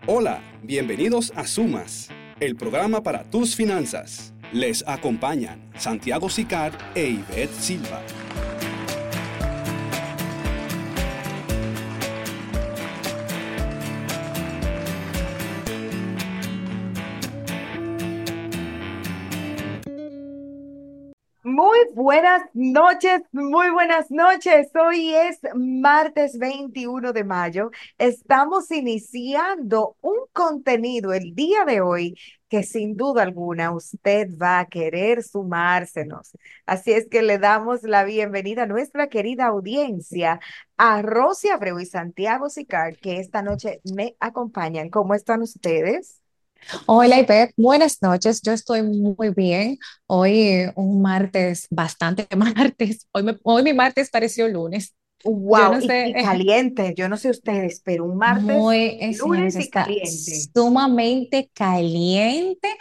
Hola, bienvenidos a Sumas, el programa para tus finanzas. Les acompañan Santiago Sicar e Ivette Silva. Muy buenas noches, muy buenas noches. Hoy es martes 21 de mayo. Estamos iniciando un contenido el día de hoy que sin duda alguna usted va a querer sumársenos. Así es que le damos la bienvenida a nuestra querida audiencia, a Rosy Abreu y Santiago Sicar, que esta noche me acompañan. ¿Cómo están ustedes? Hola, Ivette, buenas noches. Yo estoy muy bien. Hoy un martes, bastante martes. Hoy mi martes pareció lunes. Yo Wow, no sé, y caliente. Yo no sé ustedes, pero un martes, señores, lunes y está caliente. sumamente caliente.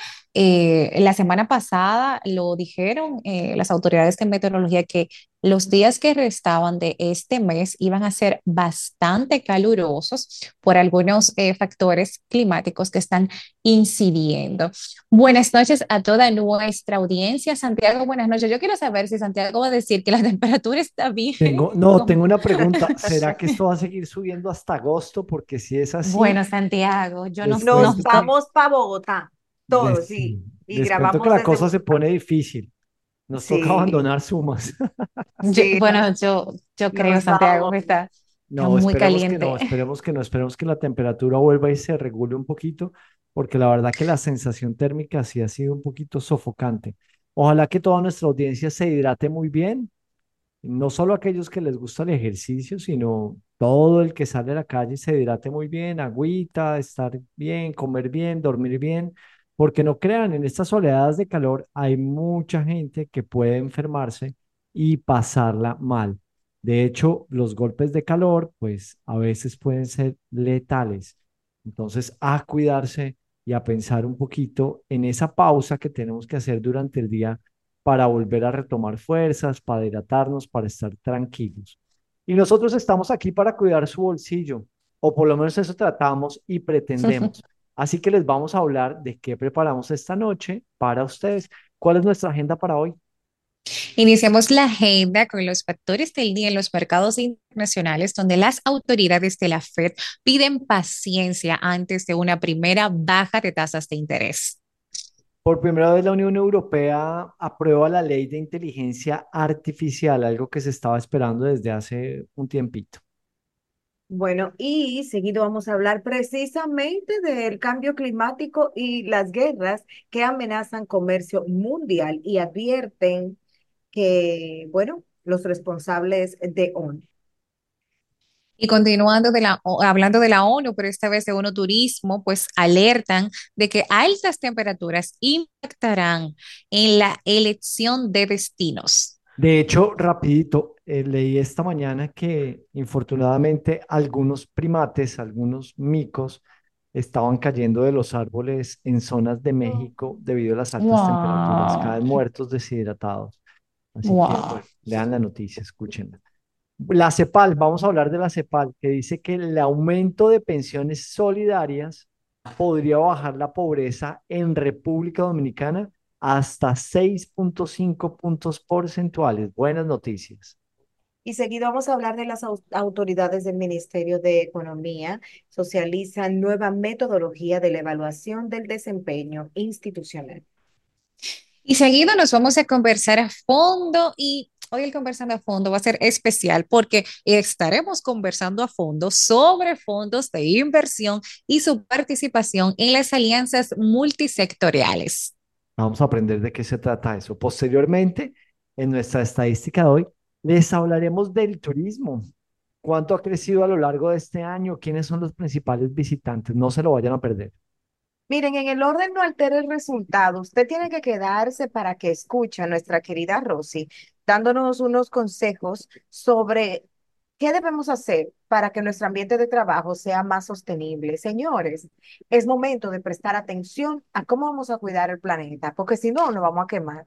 La semana pasada lo dijeron las autoridades de meteorología que los días que restaban de este mes iban a ser bastante calurosos por algunos factores climáticos que están incidiendo. Buenas noches a toda nuestra audiencia. Santiago, buenas noches. Yo quiero saber si Santiago va a decir que la temperatura está bien. Tengo como- una pregunta. ¿Será que esto va a seguir subiendo hasta agosto? Porque si es así, Bueno, Santiago, yo no, les Nos no cuento sé. vamos para Bogotá, todos, sí, sí, y les cuento que grabamos la desde cosa se Bogotá. pone difícil. Nos toca Sí, abandonar Sumas. sí, Bueno, yo creo, nos Santiago, vamos. que está No, muy esperemos que caliente. no, esperemos que la temperatura vuelva y se regule un poquito, porque la verdad que la sensación térmica sí ha sido un poquito sofocante. Ojalá que toda nuestra audiencia se hidrate muy bien, no solo aquellos que les gusta el ejercicio, sino todo el que sale a la calle se hidrate muy bien, agüita, estar bien, comer bien, dormir bien, porque no crean, en estas oleadas de calor hay mucha gente que puede enfermarse y pasarla mal. De hecho, los golpes de calor, pues a veces pueden ser letales. Entonces, a cuidarse y a pensar un poquito en esa pausa que tenemos que hacer durante el día para volver a retomar fuerzas, para hidratarnos, para estar tranquilos. Y nosotros estamos aquí para cuidar su bolsillo, o por lo menos eso tratamos y pretendemos. Así que les vamos a hablar de qué preparamos esta noche para ustedes. ¿Cuál es nuestra agenda para hoy? Iniciamos la agenda con los factores del día en los mercados internacionales, donde las autoridades de la Fed piden paciencia antes de una primera baja de tasas de interés. Por primera vez la Unión Europea aprueba la ley de inteligencia artificial, algo que se estaba esperando desde hace un tiempito. Bueno, y seguido vamos a hablar precisamente del cambio climático y las guerras que amenazan comercio mundial y advierten que, bueno, los responsables de ONU. Y continuando hablando de la ONU, pero esta vez de ONU Turismo, pues alertan de que altas temperaturas impactarán en la elección de destinos. De hecho, rapidito, leí esta mañana que infortunadamente algunos primates, algunos micos, estaban cayendo de los árboles en zonas de México debido a las altas temperaturas, Wow, caen muertos deshidratados. Así que, wow. bueno, lean la noticia, escúchenla. La CEPAL, vamos a hablar de la CEPAL, que dice que el aumento de pensiones solidarias podría bajar la pobreza en República Dominicana hasta 6,5 puntos porcentuales. Buenas noticias. Y seguido vamos a hablar de las autoridades del Ministerio de Economía. Socializan nueva metodología de la evaluación del desempeño institucional. Y seguido nos vamos a conversar a fondo y hoy el conversando a fondo va a ser especial porque estaremos conversando a fondo sobre fondos de inversión y su participación en las alianzas multisectoriales. Vamos a aprender de qué se trata eso. Posteriormente, en nuestra estadística de hoy, les hablaremos del turismo. ¿Cuánto ha crecido a lo largo de este año? ¿Quiénes son los principales visitantes? No se lo vayan a perder. Miren, en el orden no altera el resultado. Usted tiene que quedarse para que escuche a nuestra querida Rosy dándonos unos consejos sobre qué debemos hacer para que nuestro ambiente de trabajo sea más sostenible. Señores, es momento de prestar atención a cómo vamos a cuidar el planeta, porque si no, nos vamos a quemar.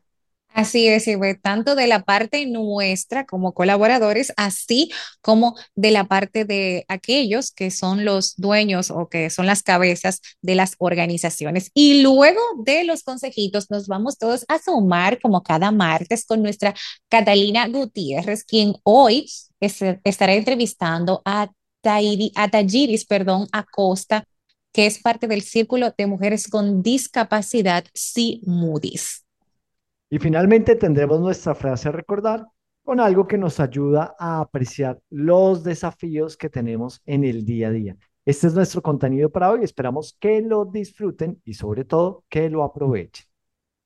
Así es, Ivette, tanto de la parte nuestra como colaboradores, así como de la parte de aquellos que son los dueños o que son las cabezas de las organizaciones. Y luego de los consejitos, nos vamos todos a sumar como cada martes con nuestra Catalina Gutiérrez, quien hoy estará entrevistando a Tayiris, perdón, Acosta, que es parte del Círculo de Mujeres con Discapacidad, CIMUDIS. Y finalmente tendremos nuestra frase a recordar con algo que nos ayuda a apreciar los desafíos que tenemos en el día a día. Este es nuestro contenido para hoy. Esperamos que lo disfruten y sobre todo que lo aprovechen.